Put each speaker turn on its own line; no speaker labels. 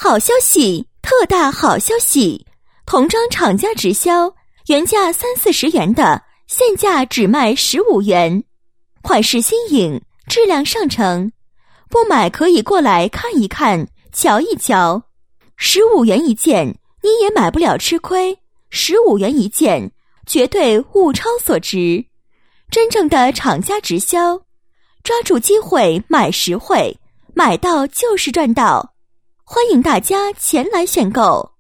好消息，特大好消息！童装厂家直销，原价30-40元的，现价只卖15元。款式新颖，质量上乘，不买可以过来看一看，瞧一瞧。15元一件，你也买不了吃亏，15元一件，绝对物超所值。真正的厂家直销，抓住机会买实惠，买到就是赚到。欢迎大家前来选购。